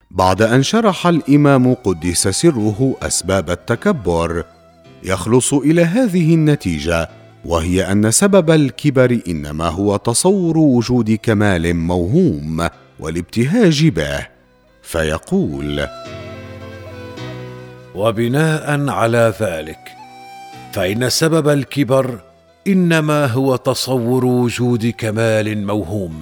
بعد أن شرح الإمام قدس سره أسباب التكبر، يخلص إلى هذه النتيجة، وهي أن سبب الكبر إنما هو تصور وجود كمال موهوم والابتهاج به، فيقول: وبناء على ذلك فإن سبب الكبر إنما هو تصور وجود كمال موهوم،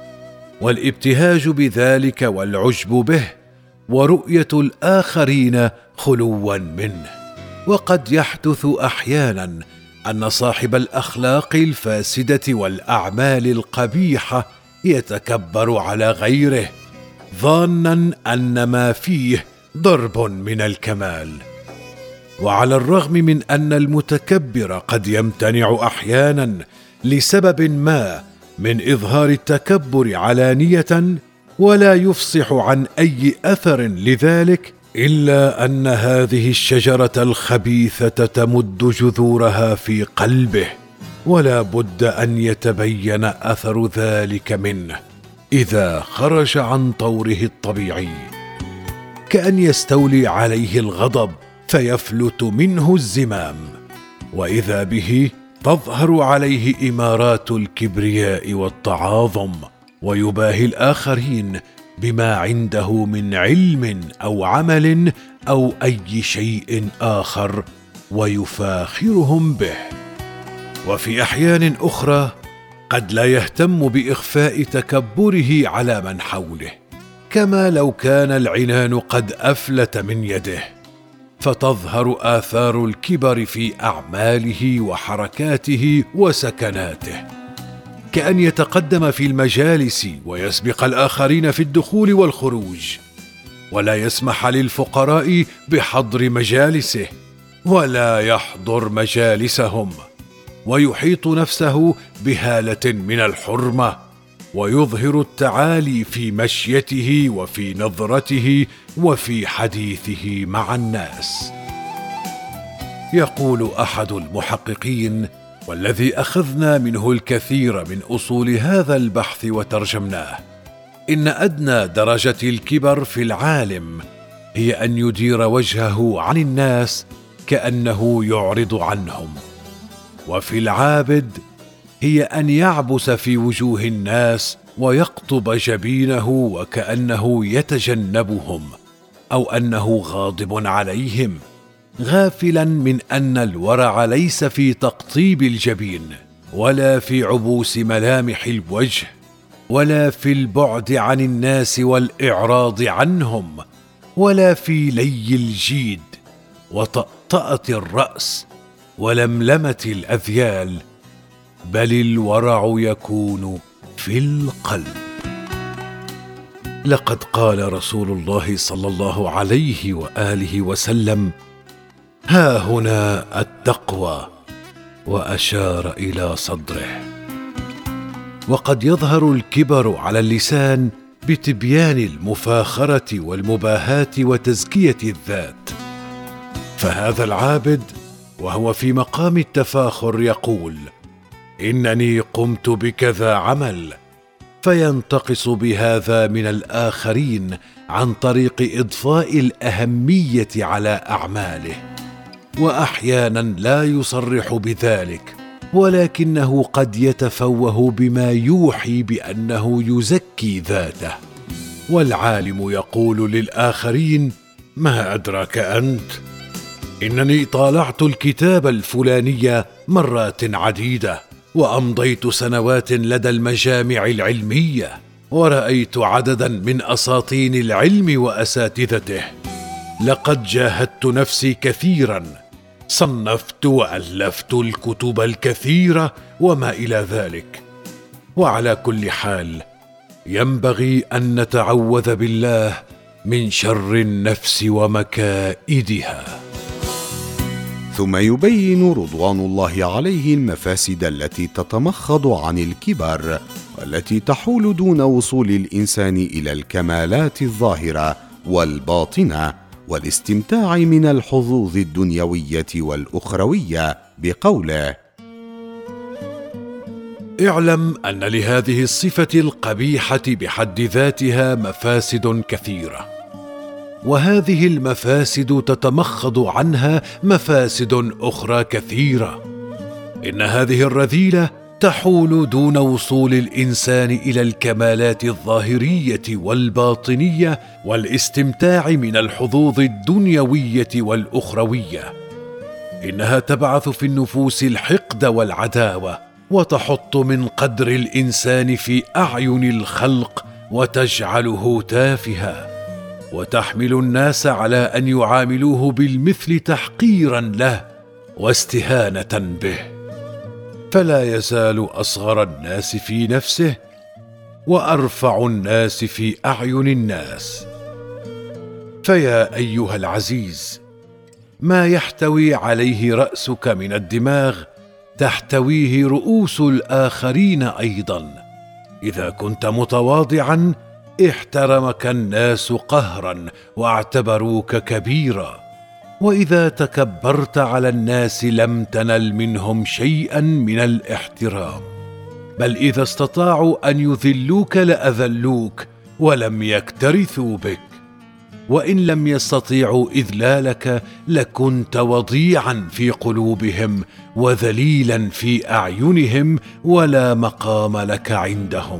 والابتهاج بذلك والعجب به ورؤية الآخرين خلوا منه. وقد يحدث أحيانا أن صاحب الأخلاق الفاسدة والأعمال القبيحة يتكبر على غيره ظانا أن ما فيه ضرب من الكمال، وعلى الرغم من أن المتكبر قد يمتنع أحيانا لسبب ما من إظهار التكبر علانية ولا يفصح عن أي أثر لذلك، إلا أن هذه الشجرة الخبيثة تمد جذورها في قلبه، ولا بد أن يتبين أثر ذلك منه إذا خرج عن طوره الطبيعي، كأن يستولي عليه الغضب فيفلت منه الزمام، وإذا به تظهر عليه إمارات الكبرياء والتعاظم، ويباهي الآخرين بما عنده من علم أو عمل أو أي شيء آخر ويفاخرهم به. وفي أحيان أخرى قد لا يهتم بإخفاء تكبره على من حوله، كما لو كان العنان قد أفلت من يده، فتظهر آثار الكبر في أعماله وحركاته وسكناته، كأن يتقدم في المجالس ويسبق الآخرين في الدخول والخروج، ولا يسمح للفقراء بحضر مجالسه ولا يحضر مجالسهم، ويحيط نفسه بهالة من الحرمة، ويظهر التعالي في مشيته وفي نظرته وفي حديثه مع الناس. يقول أحد المحققين، والذي أخذنا منه الكثير من أصول هذا البحث وترجمناه: إن أدنى درجة الكبر في العالم هي أن يدير وجهه عن الناس كأنه يعرض عنهم، وفي العابد هي أن يعبس في وجوه الناس ويقطب جبينه وكأنه يتجنبهم، أو أنه غاضب عليهم، غافلا من أن الورع ليس في تقطيب الجبين، ولا في عبوس ملامح الوجه، ولا في البعد عن الناس والإعراض عنهم، ولا في لي الجيد وطأطأة الرأس ولملمة الأذيال، بل الورع يكون في القلب. لقد قال رسول الله صلى الله عليه وآله وسلم: ها هنا التقوى، وأشار إلى صدره. وقد يظهر الكبر على اللسان بتبيان المفاخرة والمباهاة وتزكية الذات، فهذا العابد وهو في مقام التفاخر يقول: إنني قمت بكذا عمل، فينتقص بهذا من الآخرين عن طريق إضفاء الأهمية على أعماله، وأحيانا لا يصرح بذلك، ولكنه قد يتفوه بما يوحي بأنه يزكي ذاته. والعالم يقول للآخرين: ما أدراك أنت؟ إنني طالعت الكتاب الفلاني مرات عديدة، وأمضيت سنوات لدى المجامع العلمية، ورأيت عددا من أساطين العلم وأساتذته. لقد جاهدت نفسي كثيرا، صنفت وألفت الكتب الكثيرة وما إلى ذلك. وعلى كل حال ينبغي أن نتعوذ بالله من شر النفس ومكائدها. ثم يبين رضوان الله عليه المفاسد التي تتمخض عن الكبر، والتي تحول دون وصول الإنسان إلى الكمالات الظاهرة والباطنة والاستمتاع من الحظوظ الدنيوية والأخروية، بقوله: اعلم أن لهذه الصفة القبيحة بحد ذاتها مفاسد كثيرة، وهذه المفاسد تتمخض عنها مفاسد أخرى كثيرة. إن هذه الرذيلة تحول دون وصول الإنسان إلى الكمالات الظاهرية والباطنية والاستمتاع من الحظوظ الدنيوية والأخروية. إنها تبعث في النفوس الحقد والعداوة، وتحط من قدر الإنسان في أعين الخلق وتجعله تافها، وتحمل الناس على أن يعاملوه بالمثل تحقيرا له واستهانة به، فلا يزال أصغر الناس في نفسه وأرفع الناس في أعين الناس. فيا أيها العزيز، ما يحتوي عليه رأسك من الدماغ تحتويه رؤوس الآخرين أيضا. إذا كنت متواضعا احترمك الناس قهرا واعتبروك كبيرا، وإذا تكبرت على الناس لم تنل منهم شيئا من الاحترام، بل إذا استطاعوا أن يذلوك لأذلوك ولم يكترثوا بك، وإن لم يستطيعوا إذلالك لكنت وضيعا في قلوبهم وذليلا في أعينهم ولا مقام لك عندهم.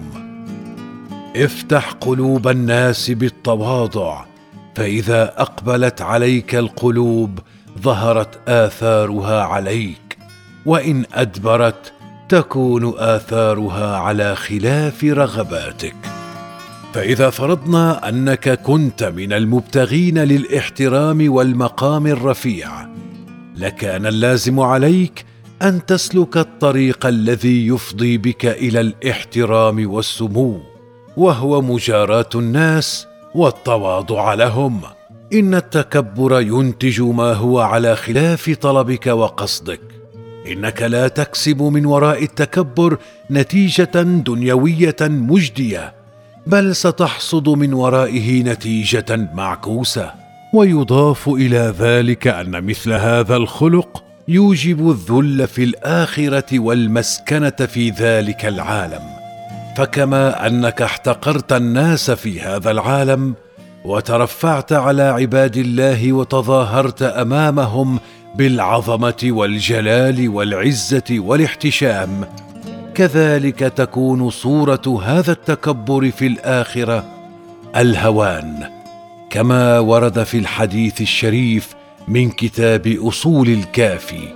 افتح قلوب الناس بالتواضع، فإذا أقبلت عليك القلوب ظهرت آثارها عليك، وإن أدبرت تكون آثارها على خلاف رغباتك. فإذا فرضنا أنك كنت من المبتغين للاحترام والمقام الرفيع، لكان اللازم عليك أن تسلك الطريق الذي يفضي بك إلى الاحترام والسمو، وهو مجاراة الناس والتواضع لهم. إن التكبر ينتج ما هو على خلاف طلبك وقصدك. إنك لا تكسب من وراء التكبر نتيجة دنيوية مجدية، بل ستحصد من ورائه نتيجة معكوسة. ويضاف إلى ذلك أن مثل هذا الخلق يوجب الذل في الآخرة والمسكنة في ذلك العالم. فكما أنك احتقرت الناس في هذا العالم وترفعت على عباد الله وتظاهرت أمامهم بالعظمة والجلال والعزة والاحتشام، كذلك تكون صورة هذا التكبر في الآخرة الهوان، كما ورد في الحديث الشريف من كتاب أصول الكافي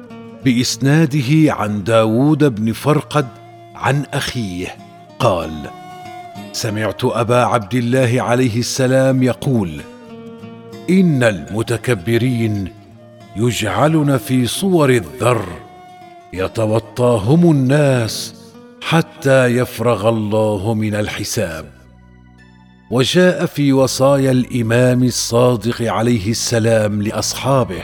بإسناده عن داود بن فرقد عن أخيه قال: سمعت أبا عبد الله عليه السلام يقول: إن المتكبرين يجعلون في صور الذر يتوطاهم الناس حتى يفرغ الله من الحساب. وجاء في وصايا الإمام الصادق عليه السلام لأصحابه: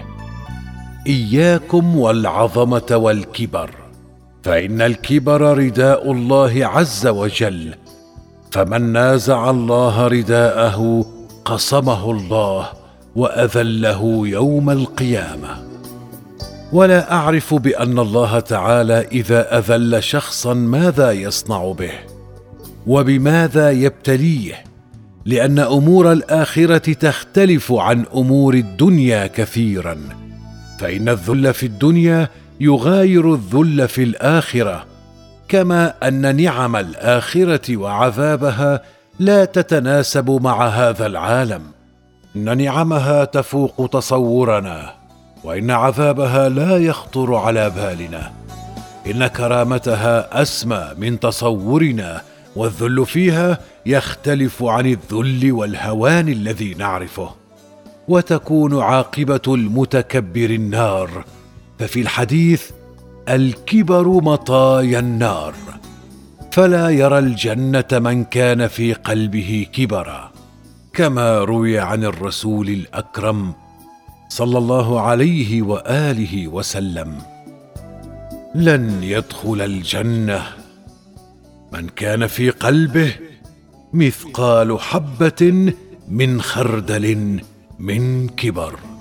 إياكم والعظمة والكبر، فإن الكبر رداء الله عز وجل، فمن نازع الله رداءه قصمه الله وأذله يوم القيامة. ولا أعرف بأن الله تعالى إذا أذل شخصا ماذا يصنع به وبماذا يبتليه، لأن أمور الآخرة تختلف عن أمور الدنيا كثيرا، فإن الذل في الدنيا يغاير الذل في الآخرة، كما أن نعم الآخرة وعذابها لا تتناسب مع هذا العالم. إن نعمها تفوق تصورنا، وإن عذابها لا يخطر على بالنا. إن كرامتها أسمى من تصورنا، والذل فيها يختلف عن الذل والهوان الذي نعرفه. وتكون عاقبة المتكبر النار، ففي الحديث: الكبر مطايا النار، فلا يرى الجنة من كان في قلبه كبرا، كما روي عن الرسول الأكرم صلى الله عليه وآله وسلم: لن يدخل الجنة من كان في قلبه مثقال حبة من خردل من كبر.